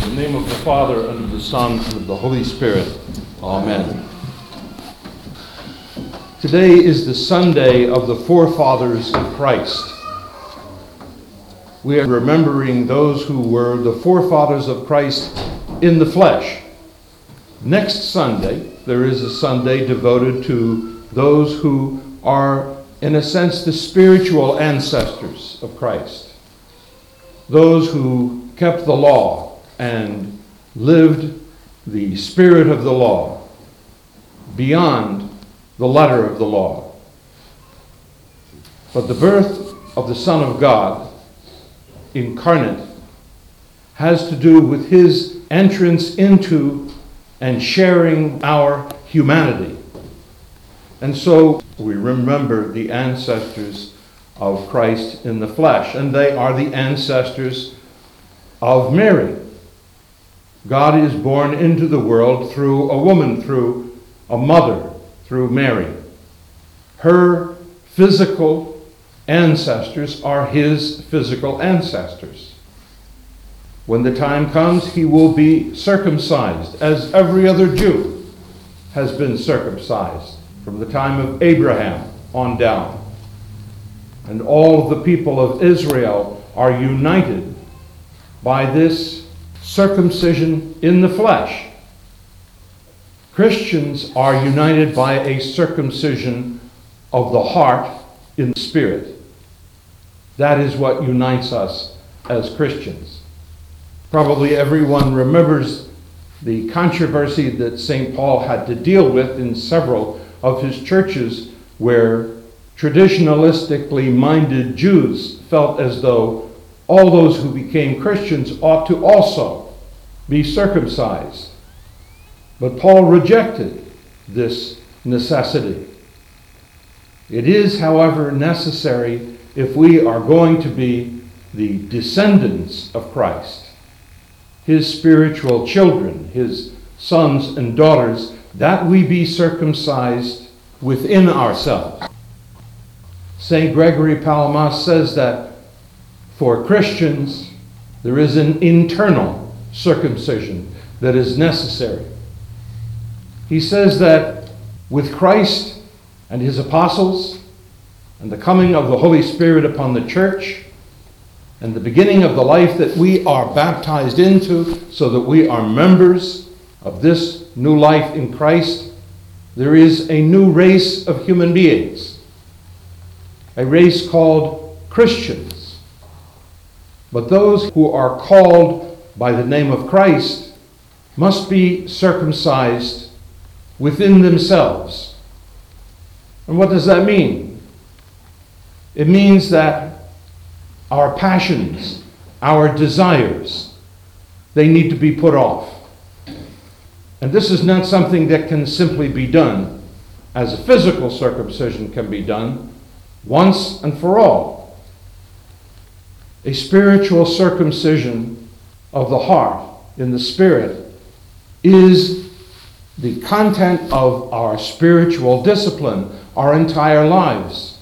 In the name of the Father, and of the Son, and of the Holy Spirit. Amen. Today is the Sunday of the forefathers of Christ. We are remembering those who were the forefathers of Christ in the flesh. Next Sunday, there is a Sunday devoted to those who are, in a sense, the spiritual ancestors of Christ. Those who kept the law and lived the spirit of the law beyond the letter of the law. But the birth of the Son of God, incarnate, has to do with his entrance into and sharing our humanity. And so we remember the ancestors of Christ in the flesh, and they are the ancestors of Mary. God is born into the world through a woman, through a mother, through Mary. Her physical ancestors are his physical ancestors. When the time comes, he will be circumcised, as every other Jew has been circumcised from the time of Abraham on down. And all of the people of Israel are united by this circumcision in the flesh. Christians are united by a circumcision of the heart in the spirit. That is what unites us as Christians. Probably everyone remembers the controversy that St. Paul had to deal with in several of his churches, where traditionalistically minded Jews felt as though all those who became Christians ought to also be circumcised. But Paul rejected this necessity. It is, however, necessary if we are going to be the descendants of Christ, his spiritual children, his sons and daughters, that we be circumcised within ourselves. St. Gregory Palamas says that for Christians, there is an internal circumcision that is necessary. He says that with Christ and his apostles, and the coming of the Holy Spirit upon the church, and the beginning of the life that we are baptized into, so that we are members of this new life in Christ, there is a new race of human beings, a race called Christians. But those who are called by the name of Christ must be circumcised within themselves. And what does that mean? It means that our passions, our desires, they need to be put off. And this is not something that can simply be done as a physical circumcision can be done once and for all. A spiritual circumcision of the heart in the spirit is the content of our spiritual discipline our entire lives.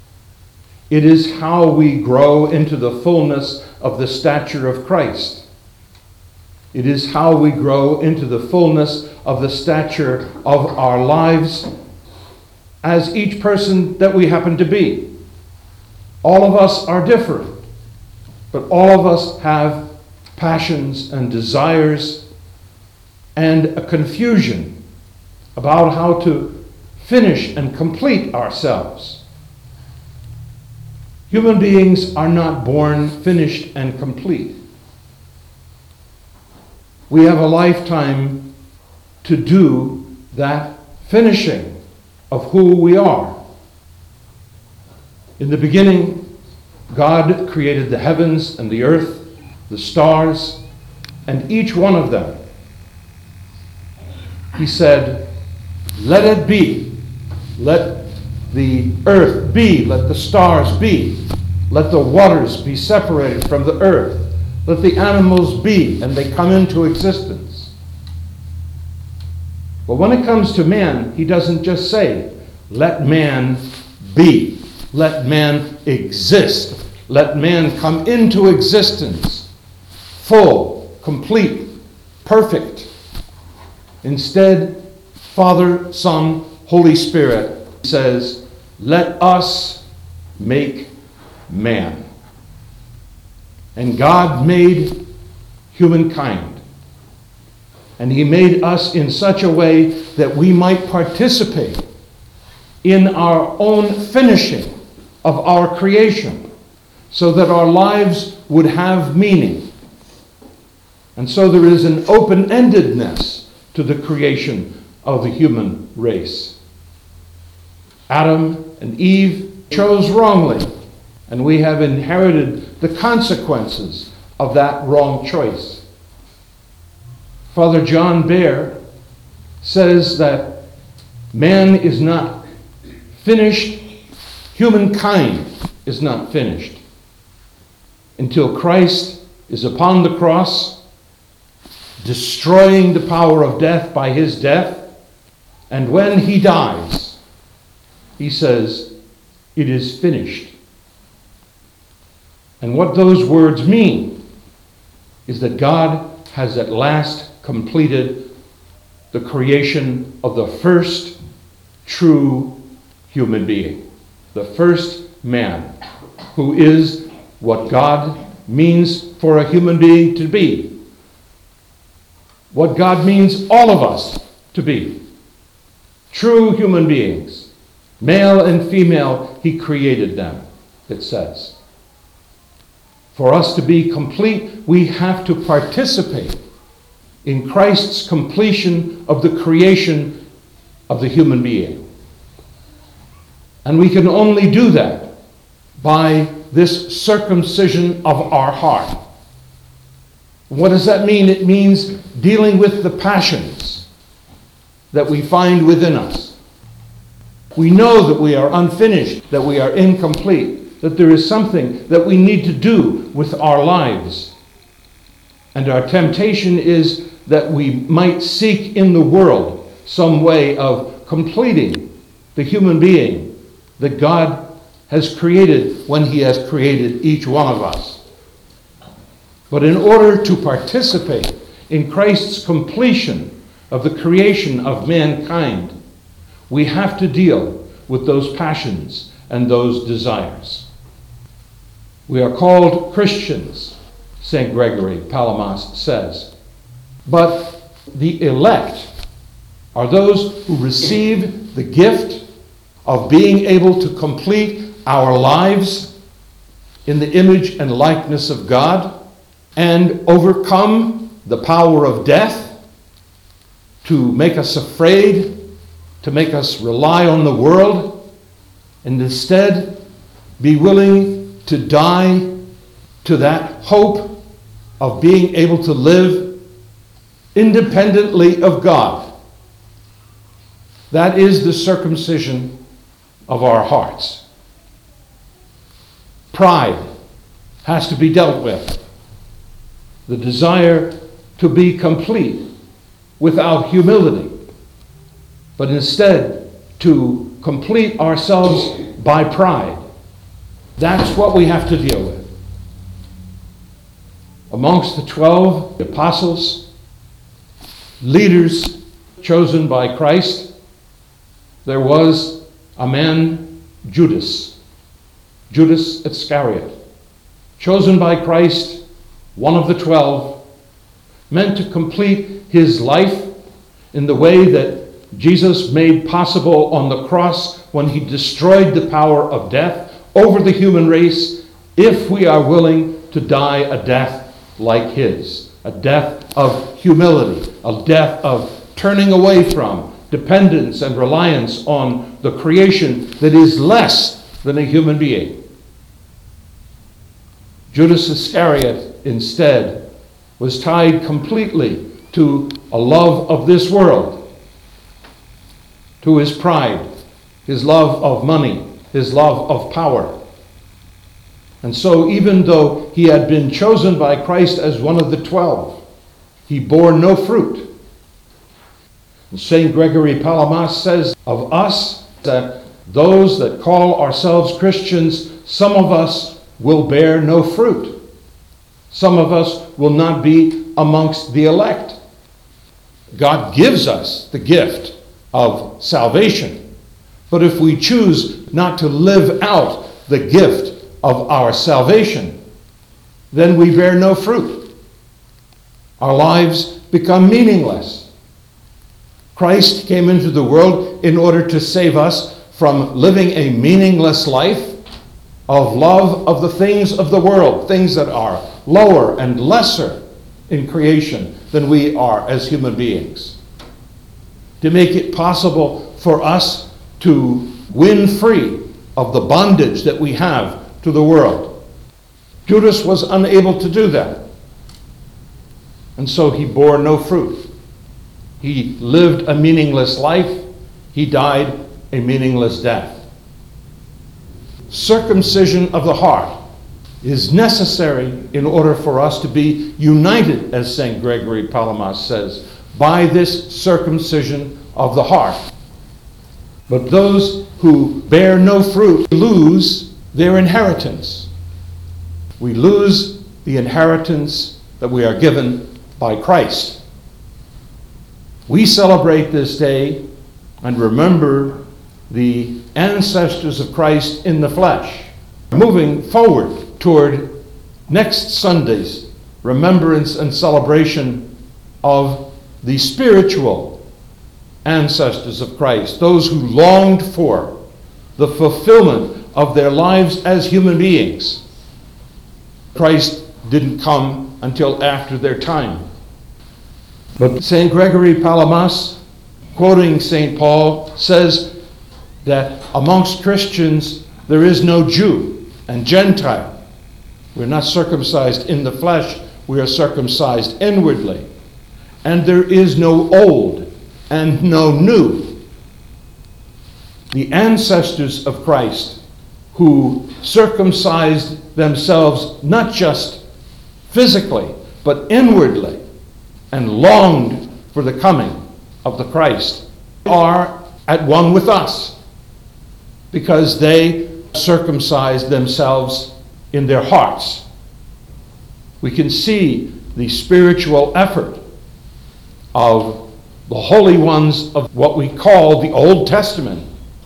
It is how we grow into the fullness of the stature of Christ. It is how we grow into the fullness of the stature of our lives as each person that we happen to be. All of us are different, but all of us have passions and desires and a confusion about how to finish and complete ourselves. Human beings are not born finished and complete. We have a lifetime to do that finishing of who we are. In the beginning, God created the heavens and the earth, the stars, and each one of them. He said, "Let it be. Let the earth be. Let the stars be. Let the waters be separated from the earth. Let the animals be," and they come into existence. But when it comes to man, he doesn't just say, "Let man be. Let man exist. Let man come into existence, full, complete, perfect. Instead, Father, Son, Holy Spirit says, let us make man. And God made humankind. And he made us in such a way that we might participate in our own finishing of our creation, so that our lives would have meaning. And so there is an open-endedness to the creation of the human race. Adam and Eve chose wrongly, and we have inherited the consequences of that wrong choice. Father John Behr says that man is not finished, humankind is not finished, until Christ is upon the cross, destroying the power of death by his death. And when he dies, he says, it is finished. And what those words mean is that God has at last completed the creation of the first true human being, the first man, who is what God means for a human being to be, what God means all of us to be. True human beings, male and female, he created them, it says. For us to be complete, we have to participate in Christ's completion of the creation of the human being. And we can only do that by this circumcision of our heart. What does that mean? It means dealing with the passions that we find within us. We know that we are unfinished, that we are incomplete, that there is something that we need to do with our lives. And our temptation is that we might seek in the world some way of completing the human being that God has created when he has created each one of us. But in order to participate in Christ's completion of the creation of mankind, we have to deal with those passions and those desires. We are called Christians, St. Gregory Palamas says. But the elect are those who receive the gift of being able to complete our lives in the image and likeness of God and overcome the power of death, to make us afraid, to make us rely on the world, and instead be willing to die to that hope of being able to live independently of God. That is the circumcision of our hearts. Pride has to be dealt with. The desire to be complete without humility, but instead to complete ourselves by pride. That's what we have to deal with. Amongst the 12 apostles, leaders chosen by Christ, there was a man, Judas Iscariot, chosen by Christ, one of the 12, meant to complete his life in the way that Jesus made possible on the cross when he destroyed the power of death over the human race, if we are willing to die a death like his, a death of humility, a death of turning away from dependence and reliance on the creation that is less than a human being. Judas Iscariot, instead, was tied completely to a love of this world, to his pride, his love of money, his love of power. And so even though he had been chosen by Christ as one of the 12, he bore no fruit. And St. Gregory Palamas says of us that those that call ourselves Christians, some of us will bear no fruit. Some of us will not be amongst the elect. God gives us the gift of salvation. But if we choose not to live out the gift of our salvation, then we bear no fruit. Our lives become meaningless. Christ came into the world in order to save us from living a meaningless life of love of the things of the world, things that are lower and lesser in creation than we are as human beings. To make it possible for us to win free of the bondage that we have to the world. Judas was unable to do that. And so he bore no fruit. He lived a meaningless life. He died a meaningless death. Circumcision of the heart is necessary in order for us to be united, as St. Gregory Palamas says, by this circumcision of the heart. But those who bear no fruit lose their inheritance. We lose the inheritance that we are given by Christ. We celebrate this day and remember the ancestors of Christ in the flesh, moving forward toward next Sunday's remembrance and celebration of the spiritual ancestors of Christ, those who longed for the fulfillment of their lives as human beings. Christ didn't come until after their time. But St. Gregory Palamas, quoting St. Paul, says that amongst Christians there is no Jew and Gentile. We're not circumcised in the flesh, we are circumcised inwardly. And there is no old and no new. The ancestors of Christ who circumcised themselves not just physically, but inwardly, and longed for the coming of the Christ, are at one with us, because they circumcised themselves in their hearts. We can see the spiritual effort of the holy ones of what we call the Old Testament.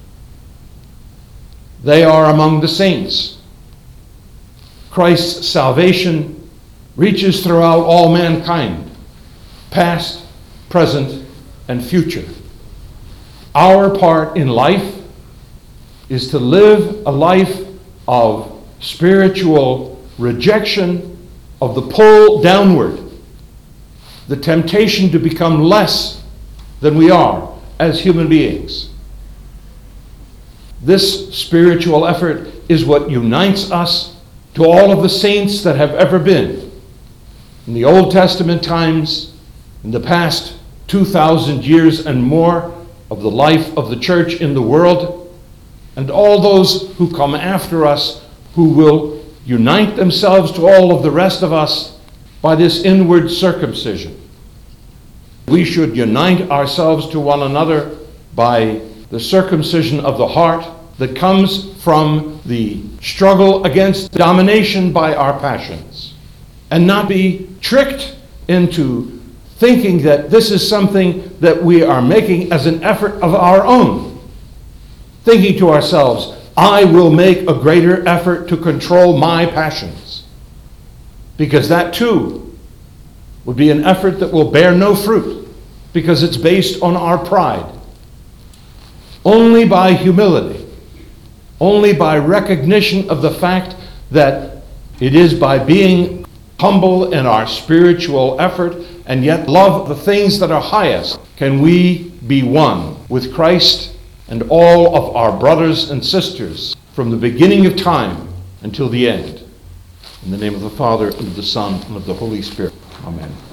They are among the saints. Christ's salvation reaches throughout all mankind, past, present, and future. Our part in life is to live a life of spiritual rejection of the pull downward, the temptation to become less than we are as human beings. This spiritual effort is what unites us to all of the saints that have ever been. In the Old Testament times, in the past 2,000 years and more of the life of the church in the world, and all those who come after us who will unite themselves to all of the rest of us by this inward circumcision. We should unite ourselves to one another by the circumcision of the heart that comes from the struggle against domination by our passions, and not be tricked into thinking that this is something that we are making as an effort of our own. Thinking to ourselves, I will make a greater effort to control my passions. Because that too would be an effort that will bear no fruit, because it's based on our pride. Only by humility, only by recognition of the fact that it is by being humble in our spiritual effort and yet love the things that are highest, can we be one with Christ and all of our brothers and sisters from the beginning of time until the end. In the name of the Father, and of the Son, and of the Holy Spirit. Amen.